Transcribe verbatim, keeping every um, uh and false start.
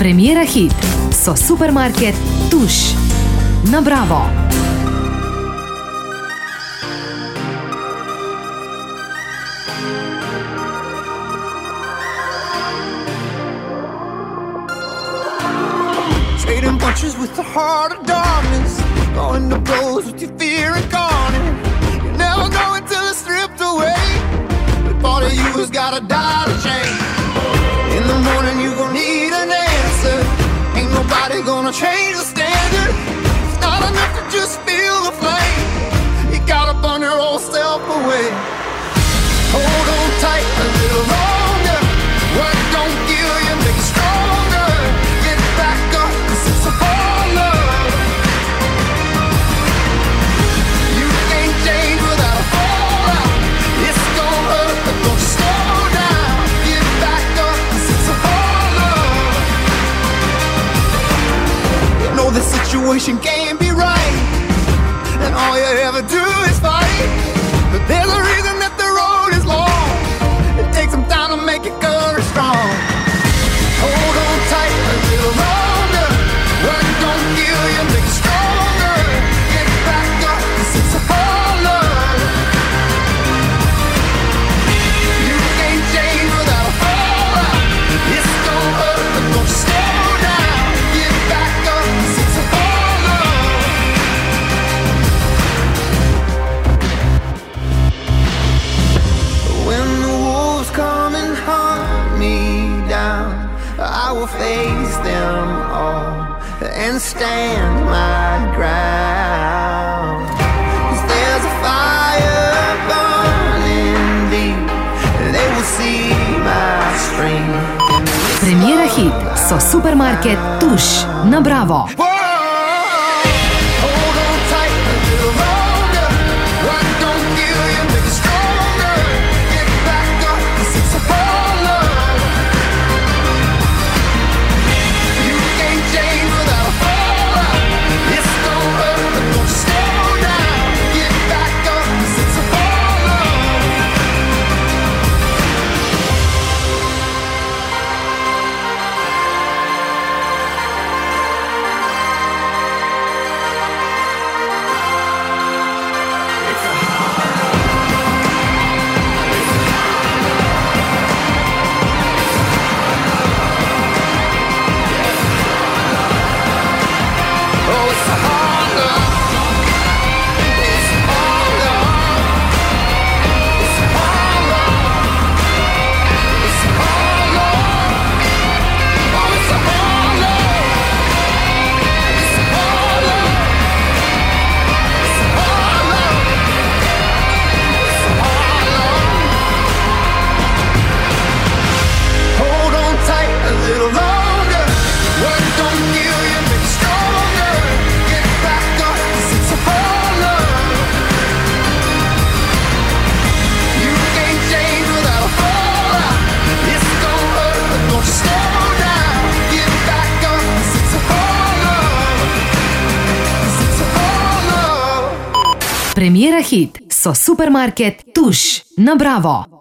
Premiera hit so Supermarket Tuš na Bravo. Trading punches with the heart of darkness, going to blows with your fear incarnate. You never know until it's stripped away, but part of you has gotta die to change. In the morning you gon' need an answer, ain't nobody gonna change the standard. It's not enough to just feel the flame, you gotta burn your old self away. Hold on tight a little longer, what don't kill you make you stronger. Get back up, 'cause it's a hard love. You can't change without a fallout. It's gon' hurt, but don't slow down. Get back up, 'cause it's a hard love. You know the situation can't be right, and all you ever do is fight. But there's a reason that the road is long. It takes some time to make your courage strong. Hold on tight a little longer, what don't kill you make you stronger. Get back up, 'cause it's a hard love. You can't change without a fallout. It's gon' hurt, but don't slow down. Get back up, 'cause it's a hard love. When the wolves come and hunt me down, I will face them all and stand my ground. 'Cause there's a fire burning deep, and they will see my strength. Premiera hit so Supermarket Tuš na Bravo. Hold on tight a little longer, what don't kill you make you stronger. Get back up, 'cause it's a hard love. You can't change without a fallout. It's gon' hurt, but don't slow down. Get back up, 'cause it's a hard love. Oh, it's a hard love. It's a hard love. It's a hard love. It's a hard love. Oh, it's a hard love. It's a hard love. It's a hard love. It's a hard love. Hold on tight a little longer. What don't kill you make you stronger. Get back up, 'cause it's a hard love. You can't change without a fallout. It's gon' hurt, but don't slow down. Get back up, 'cause it's a hard love. 'Cause it's a hard love. Premiera hit so Supermarket Tuš na Bravo.